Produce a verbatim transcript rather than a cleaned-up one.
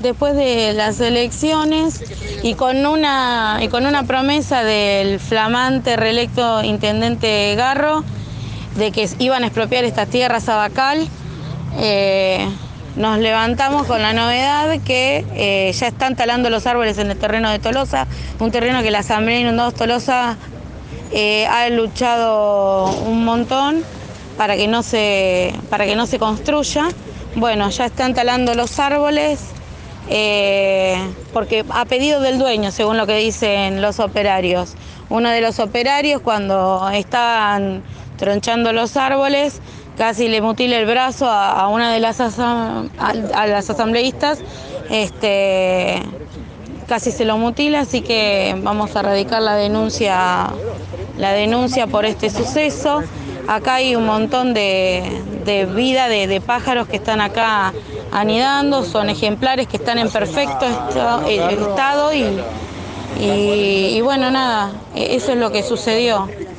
después de las elecciones y con una, y con una promesa del flamante reelecto intendente Garro de que iban a expropiar estas tierras a Bacal, eh, nos levantamos con la novedad que eh, ya están talando los árboles en el terreno de Tolosa, un terreno que la Asamblea Inundados Tolosa eh, ha luchado un montón para que no se, para que no se construya. Bueno, ya están talando los árboles eh, porque a pedido del dueño, según lo que dicen los operarios. Uno de los operarios, cuando estaban tronchando los árboles, casi le mutila el brazo a, a una de las, asam a, a las asambleístas, este, casi se lo mutila, así que vamos a radicar la denuncia, la denuncia por este suceso. Acá hay un montón de, de vida de, de pájaros que están acá anidando, son ejemplares que están en perfecto estado, estado y, y, y bueno, nada, eso es lo que sucedió.